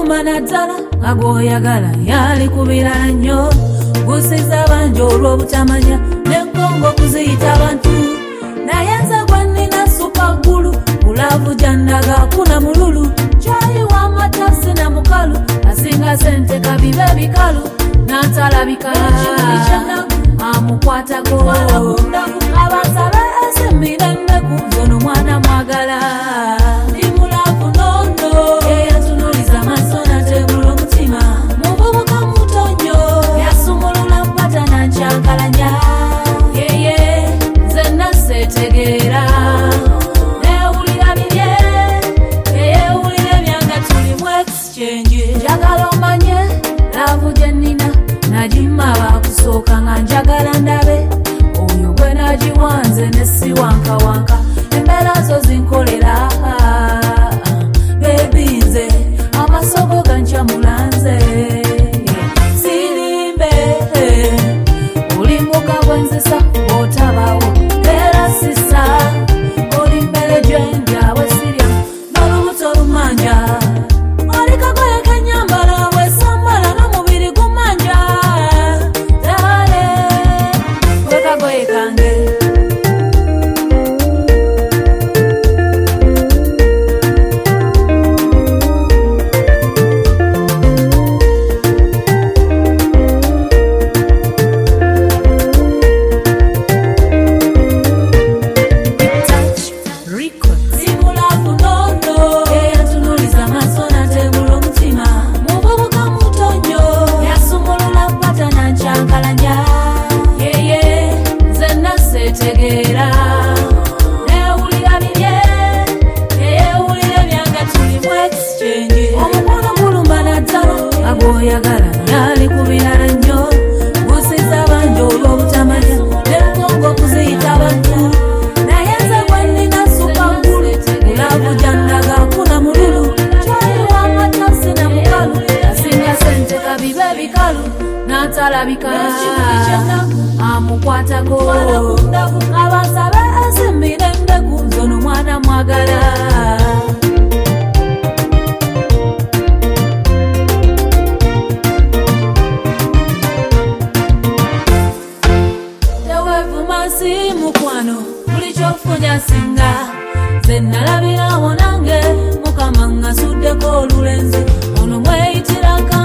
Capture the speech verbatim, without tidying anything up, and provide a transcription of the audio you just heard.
muluma naddala agwoyagala yali kubira nnyo gusiza bangi olw'obutamanya n'enkongo kuziyita abantu naye nze gwe nnina supaggulu bulavu jandaga kuna mululu kyayi w'amatasi na mukalu asinga sente kabibe bikalu n'atalabika amukwatako abansabe esimbira enneku zono mwana mwagala ndi mulavu nono eyatunuliza maaso n'atebula omutima muvubuka mutonyo yasumulula mpata nankyankalanya yeye nzenna seetegeera neewulira bibye yeyeewulira ebyanga tulimu exchange njagala omanye laavu gye nnina najima bakusooka nga njagala ndabe oyo gwe nagiwanze ne si wanka wanka embeera zo zinkolera bebi nze amasogo gancyamulanze sirimbe olimbuka bwenzisa otabawo era sisa oli mmere gyenjawe sirya n'olubuto lumanja olikagoye kenyambala bwesambala n'omubiri gumanja dale wekagoye kange tegeera neewulira bibye yeyeewulira ebyanga tulimu exchange omukono gulumba naddala agwoyagala yali kubirala nnyo gusiza bangi olw'obutamanya n'enkongo kuziyita abantu naye nze gwe nnina supaggulu bulavu jandaga kuna mululu kyayi w'amatasi na mukalu asinga sente kabibe bikalu n'atalabika amukwatako abansabe esimbira endeku zono mwana mwagala tewevuma si mukwano buli kyofunya singa ze nalabirawo nange mukama ngasuddeko olulenzi ono mweyitira